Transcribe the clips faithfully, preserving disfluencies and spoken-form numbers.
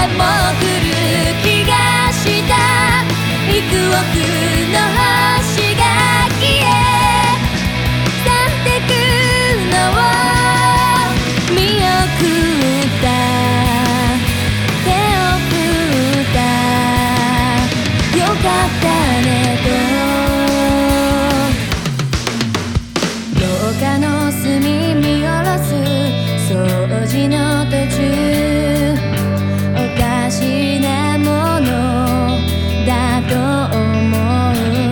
もう来る気がした幾億の星が消え去ってくのを見送った手を振ったよかったねと廊下の隅見下ろす掃除の途中おかしなものだと思う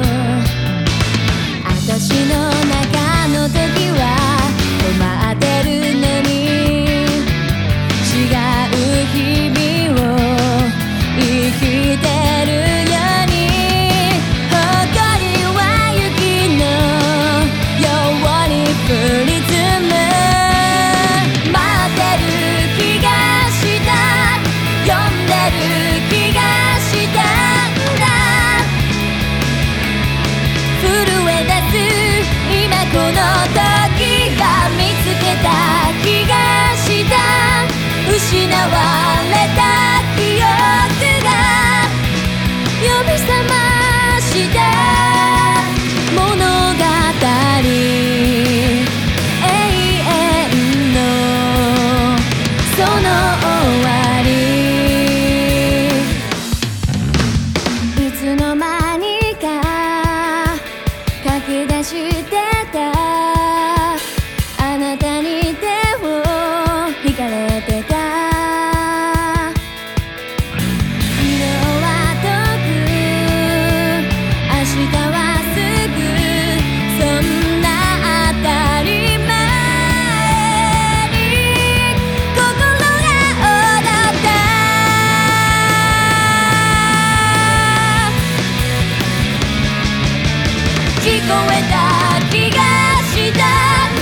私の中の時は止まってるのに違う日々を生きてるように誇りは雪のように降り積む待ってる気がした呼んでる気がしたんだ震え出す今この時が見つけた気がした失われた記憶が呼び覚ました物語永遠のその終わりいつの間にか書き出してたあなたに手を引かれてた昨日は遠く明日はすぐそんな当たり前に心が踊った聞こえた気がした